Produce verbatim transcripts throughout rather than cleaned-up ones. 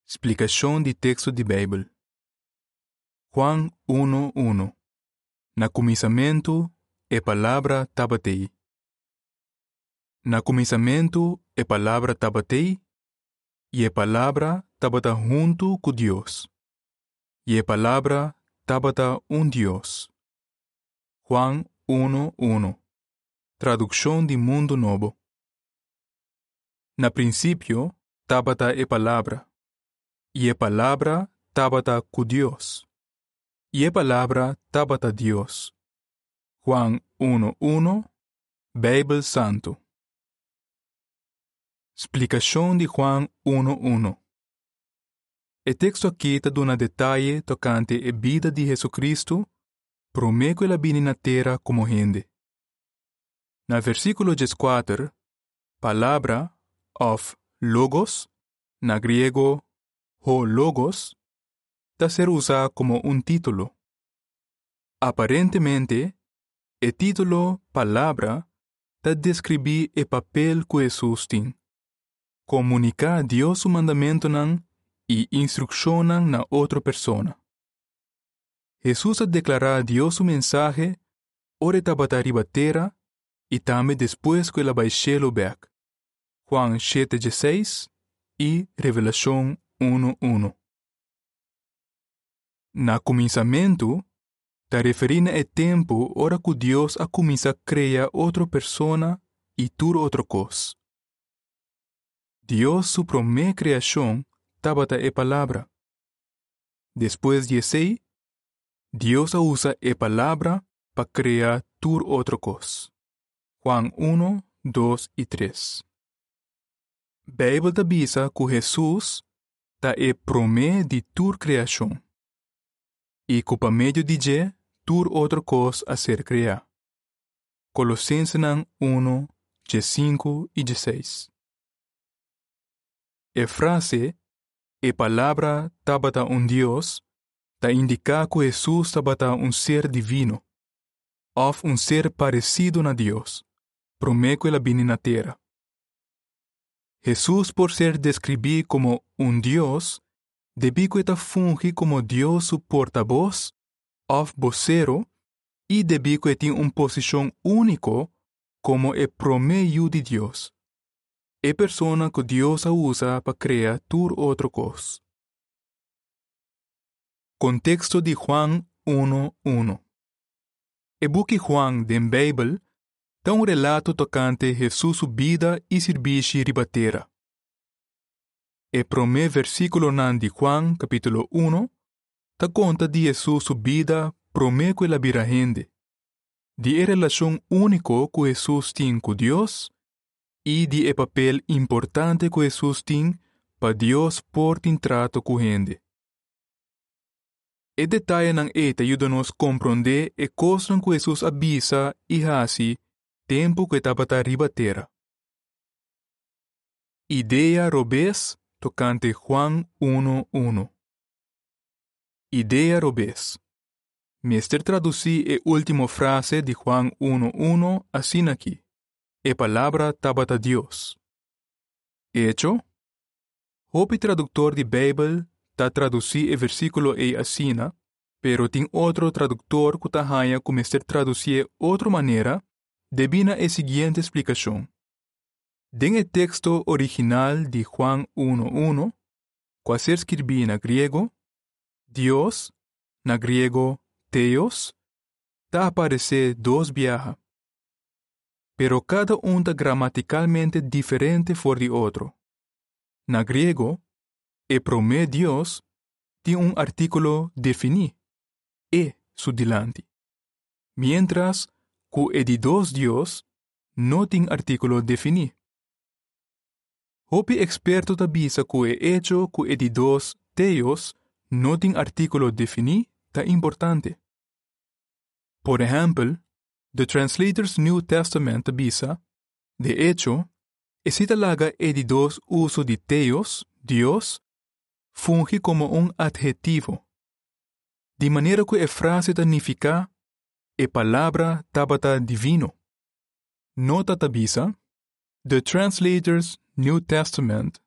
Explicação de texto de Bíblia. Juan um um. Na começamento, a palavra tabatei. Na começamento, a palavra tabatei, e a palavra tabata junto com Deus. E a palavra tabata um Deus. Juan um um. Tradução de Mundo Novo. Na princípio, tabata a palavra. E a palavra tabata com Deus. E a palavra tabata Deus. Juan um um, Bíblia Santo. Explicação de Juan um um. O texto aqui está dando detalhe tocante a vida de Jesucristo, por meio que ele vem na terra como gente. Na versículo quatro, palavra of logos, na griego ho logos, está ser usada como um título. Aparentemente, o título palavra está descrever o papel que Jesus tem. Comunicar a Deus o mandamento nan e instrução nan na outra persona. Jesus a declarar a Deus o mensagem, ora tabata riba terra, e também depois que ela vai cielo back. Juan sete dezesseis e Revelação um um. Na começamento, está referindo ao tempo ora que Deus a começa a criar outra persona e tudo outra coisa. Deus, sua primeira criação, tabata a palavra. Depois de assim, Deus usa a palavra para criar tudo outra coisa. Juan um, dois e três. Bíblia avisa que Jesus está a primeiro de toda criação. E que por meio de Deus, toda outra coisa a ser criada. Colossenses um, cinco e seis. A frase, a palavra tabata um Deus, está indica que Jesus tabata um ser divino, ou um ser parecido a Deus, por meio que ele vem na terra. Jesus, por ser descrito como um Deus, deve que funge como Deus su porta-voz, ou vocero, e deve que tenha uma posição única como o promeio de Deus. É persona que Deus usa para criar tudo outra coisa. Contexto de Juan um um. O book Juan da Bíblia dá um relato tocante Jesus sua vida e serviço riba terra. O primeiro versículo de Juan, capítulo um, dá conta de Jesus sua vida por meio que ele vira gente, de a relação única que Jesus tem com Deus e de o papel importante que Jesus tem para Deus por ter trato com gente. O detalhe ng ete ajuda-nos compreender a coisa que Jesus avisa e hasi tempo que estava riba terra. Ideia robes tocante Juan um um. Ideia robes. Mister traduzi a última frase de Juan um um assim aqui. A palavra tabata Deus. Hecho? Hope tradutor de Bíblia está traduzir o versículo e assim, pero tem outro tradutor que está haya como Mister traduzir outra maneira, devina a seguinte explicação. Den o texto original de Juan um um, que se escreve na grego, Deus, na grego Theos, está aparecer dois viajes. Pero cada um está gramaticalmente diferente for de outro. Na grego, o primeiro Deus tem um artículo defini, e su delante. Mientras que o de dois Deus não tem artículo defini. Hopi experto avisa que o hecho que o de dois Theos não tem artículo defini está importante. Por exemplo, The Translator's New Testament avisa, de hecho, esse talaga é de dois uso de Theos, Deus, funge como um adjetivo. De maneira que a frase significa, a palavra tabata divino. Nota avisa, The Translator's New Testament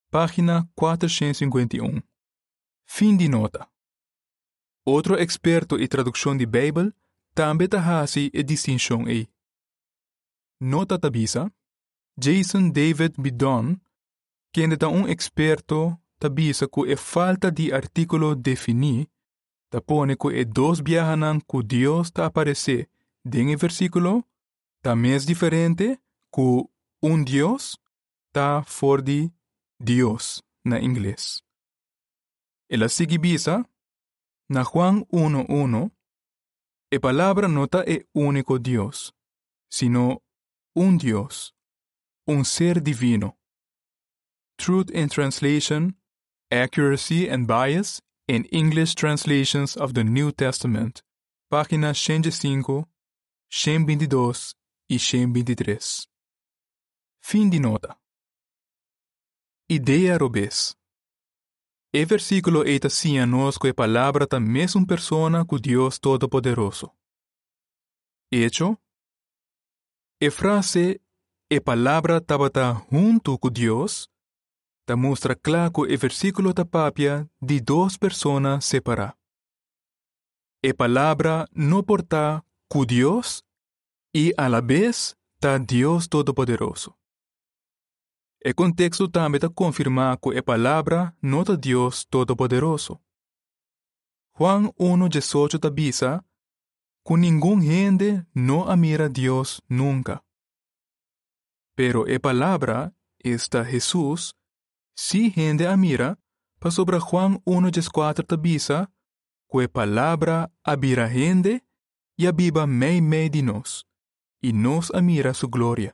página quatrocentos e cinquenta e um. Fim de nota. Outro experto em tradução de Bíblia também faz a distinção aí. Nota tabisa, Jason David Bidon, que é um experto, tabisa que a falta de artículo definir, tapone que é dois viajanan que Deus ta aparece em versículo, também é diferente que um Deus ta for de Deus na inglês. Ela sigue bisa, na Juan uno uno, a palavra não ta é único Deus, sino un Dios, un ser divino. Truth in translation, accuracy and bias in English translations of the New Testament, páginas ciento cinco, ciento veintidós e ciento veintitrés. Fim de nota. Ideia robes. E versículo eta sia nos que a palavra ta mesma persona que Deus Todo-Poderoso. Hecho, e frase e palavra tabata junto com Deus, ta mostra claro que o versículo ta papia de duas personas separadas. E palavra não porta com Deus e a la vez ta Deus Todo-Poderoso. E contexto também ta confirma que a palavra não ta Deus Todo-Poderoso. Juan uno dezoito ta bisa que ninguém gente não admira Deus nunca. Pero a palavra, esta Jesús, si gente admira, pa sobre Juan uno quatro tabisa, que a palavra abira gente e abiba mei mei de nós, e nos admira su glória.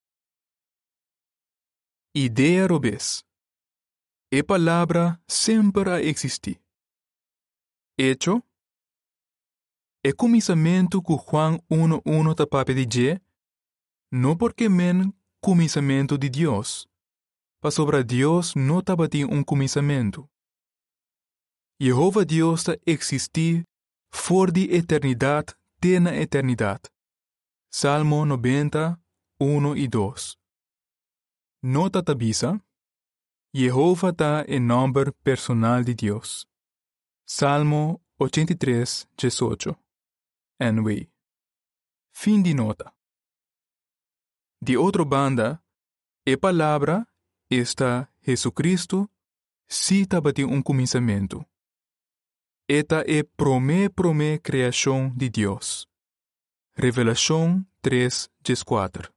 Ideia robes. A palavra sempre a existir. Hecho, e começamento que Juan uno uno tapape de je, não porque men começamento de Deus, pa sobre Deus não tabati um começamento. Jehová Deus ta existir for de eternidade te na eternidade. Salmo noventa, uno e dois. Nota tabisa, Jehová ta é nome personal de Deus. Salmo ochenta e três, dezoito. N W. Fim de nota. De outra banda, a palavra, esta Jesucristo, si tabati um começamento. Eta é promé promé criação de Deus. Revelação três, quatro.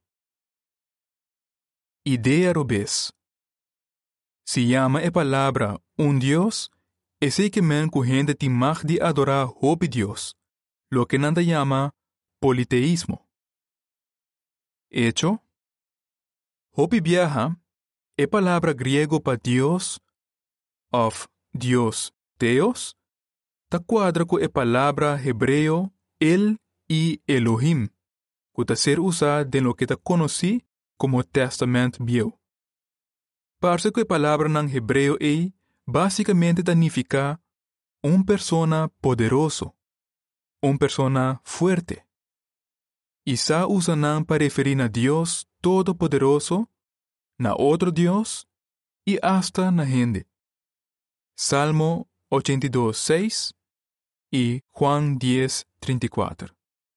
Ideia robes. Se chama a palavra um Deus, é sei que men que gente tem mag de adorar hope Deus, lo que nanda chama politeísmo. Hecho, hope viaja, é palavra grego para Deus, of Dios Theos, ta quadra com a palavra hebreo El e Elohim, que ta ser usada em lo que ta conheci como Testamento Viejo. Parece que a palavra em hebreo é basicamente significa uma persona poderoso, uma persona fuerte. E sa usan para referir a Deus Todo-Poderoso, na outro Deus e hasta na gente. Salmo ochenta e dois, seis e Juan dez, trinta e quatro.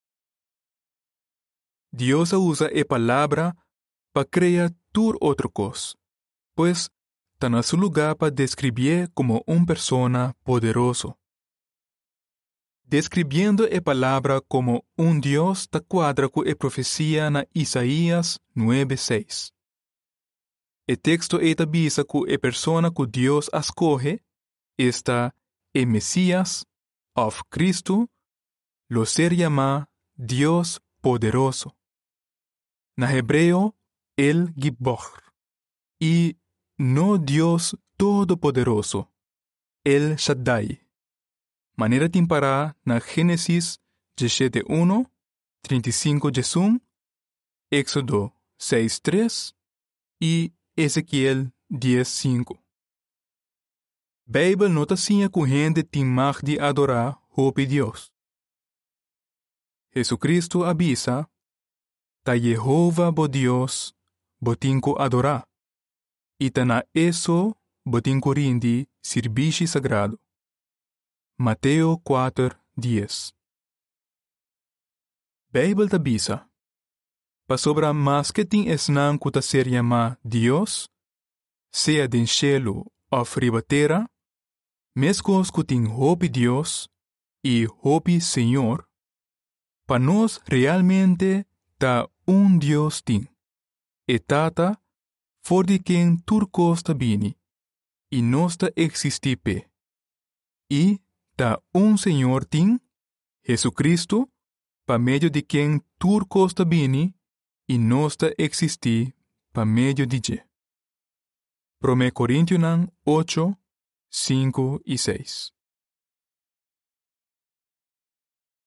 Deus usa a palavra para criar tur outra coisa, pois está na seu lugar para descrever como uma persona poderoso. Describiendo a palavra como um Deus ta quadra com a profecia na Isaías nove, seis. O texto eta avisa que a persona que Deus escoge está o Messias, of Cristo, lo ser llama Dios poderoso. Na hebreo, el Gibor, e no Dios Todo-Poderoso, el Shaddai. Maneira timpará na Gênesis dezessete, um, trinta e cinco, um, Éxodo seis, três e Ezequiel dez, cinco. Bíblia nota sinha que gente tem mag de adorar hope Deus. Jesucristo avisa, ta Jehová bo Deus, botinco adorar. e tana eso botin corindi serviço sagrado. Mateo quatro, dez. Bíblia tabisa. Pa sobra mas que tin esnan kuta ser llama Dios, sea din cielo o fribatera, mescos kutin hopi Dios e hopi Senhor, pa nos realmente ta un Dios tin, e tata for di quem turcos ta bini, e nos ta existi pe, e ta un Senhor tin, Jesucristo, pa medio di quem turcos ta bini, e nos ta existi pa medio di je. Prome Corintianan ocho, cinco y seis.